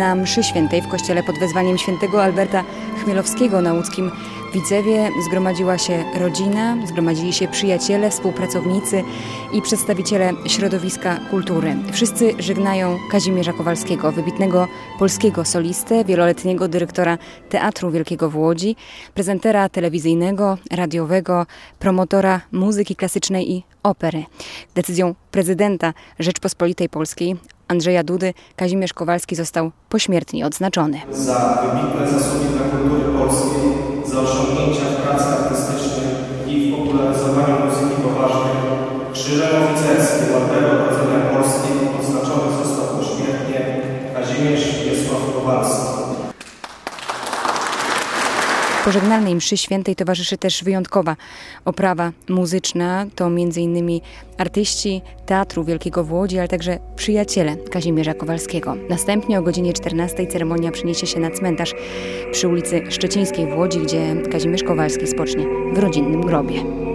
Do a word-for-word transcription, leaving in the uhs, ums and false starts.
Na mszy świętej w kościele pod wezwaniem świętego Alberta Chmielowskiego na łódzkim Widzewie zgromadziła się rodzina, zgromadzili się przyjaciele, współpracownicy i przedstawiciele środowiska kultury. Wszyscy żegnają Kazimierza Kowalskiego, wybitnego polskiego solistę, wieloletniego dyrektora Teatru Wielkiego w Łodzi, prezentera telewizyjnego, radiowego, promotora muzyki klasycznej i opery. Decyzją prezydenta Rzeczpospolitej Polskiej Andrzeja Dudy Kazimierz Kowalski został pośmiertnie odznaczony. Za wybitne zasługi dla kultury polskiej, za osiągnięcia w pracy artystycznej i w popularyzowaniu muzyki poważnej, Krzyżem Oficerskim Orderu Odrodzenia Polski odznaczony został pośmiertnie Kazimierz Wiesław Kowalski. Pożegnalnej mszy świętej towarzyszy też wyjątkowa oprawa muzyczna. To między innymi artyści Teatru Wielkiego w Łodzi, ale także przyjaciele Kazimierza Kowalskiego. Następnie o godzinie czternastej ceremonia przeniesie się na cmentarz przy ulicy Szczecińskiej w Łodzi, gdzie Kazimierz Kowalski spocznie w rodzinnym grobie.